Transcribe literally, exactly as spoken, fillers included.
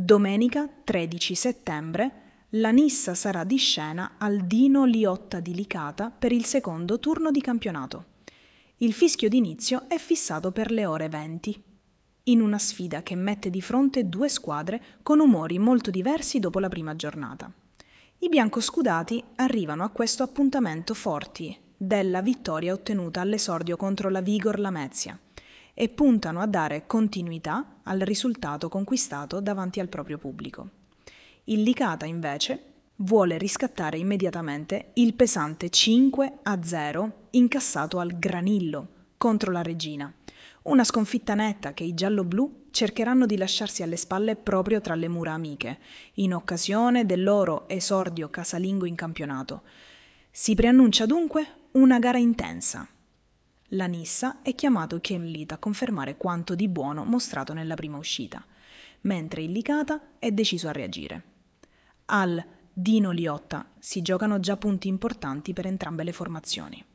Domenica tredici settembre la Nissa sarà di scena al Dino Liotta di Licata per il secondo turno di campionato. Il fischio d'inizio è fissato per le ore venti, in una sfida che mette di fronte due squadre con umori molto diversi dopo la prima giornata. I biancoscudati arrivano a questo appuntamento forti della vittoria ottenuta all'esordio contro la Vigor Lamezia e puntano a dare continuità al risultato conquistato davanti al proprio pubblico. Il Licata, invece, vuole riscattare immediatamente il pesante cinque a zero incassato al Granillo contro la Regina, una sconfitta netta che i gialloblu cercheranno di lasciarsi alle spalle proprio tra le mura amiche, in occasione del loro esordio casalingo in campionato. Si preannuncia dunque una gara intensa. La Nissa è chiamato Chemlit a confermare quanto di buono mostrato nella prima uscita, mentre il Licata è deciso a reagire. Al Dino Liotta si giocano già punti importanti per entrambe le formazioni.